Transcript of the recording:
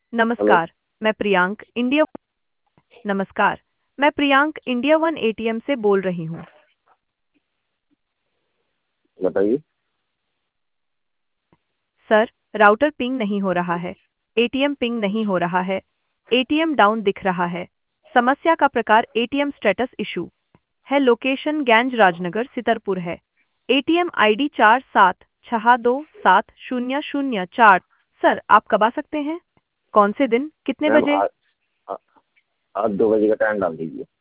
Hello. नमस्कार। मैं Priyank India नमस्कार। मैं प्रियांक इंडिया वन एटीएम से बोल रही हूँ। बताइए। सर, राउटर पिंग नहीं हो रहा है। एटीएम पिंग नहीं हो रहा है। एटीएम डाउन दिख रहा है। समस्या का प्रकार एटीएम स्टेटस इशू है। लोकेशन गैंज राजनगर सितरपुर है। ATM ID 47627004। सर, आप कब आ सकते हैं? कौन से दिन, कितने मैम बजे? आज 2 बजे का टाइम डाल दीजिए।